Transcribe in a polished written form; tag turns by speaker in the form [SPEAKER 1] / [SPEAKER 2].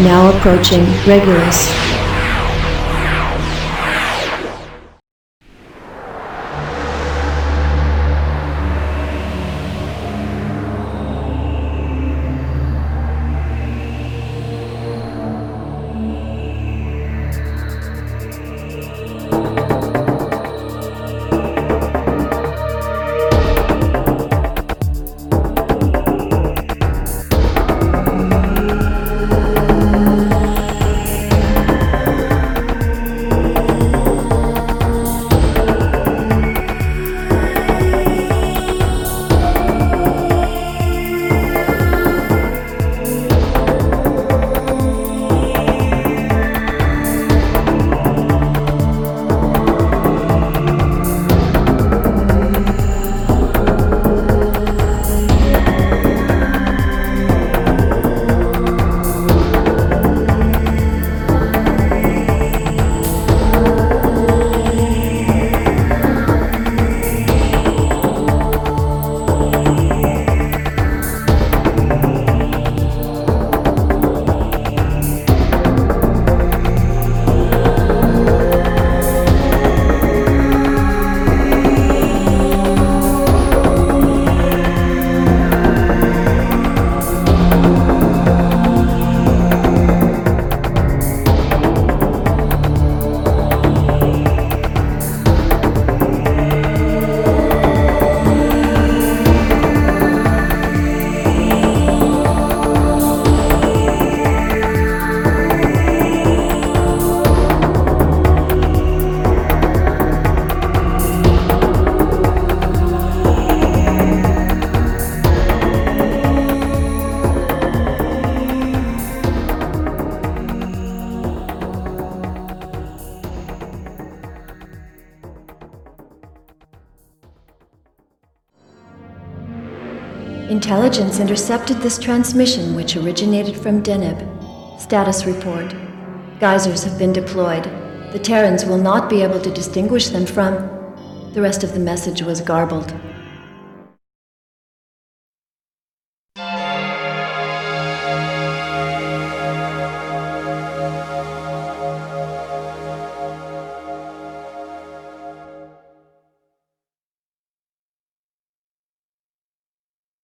[SPEAKER 1] Now approaching Regulus. Intelligence intercepted this transmission, which originated from Deneb. Status report. Geysers have been deployed. The Terrans will not be able to distinguish them from... The rest of the message was garbled.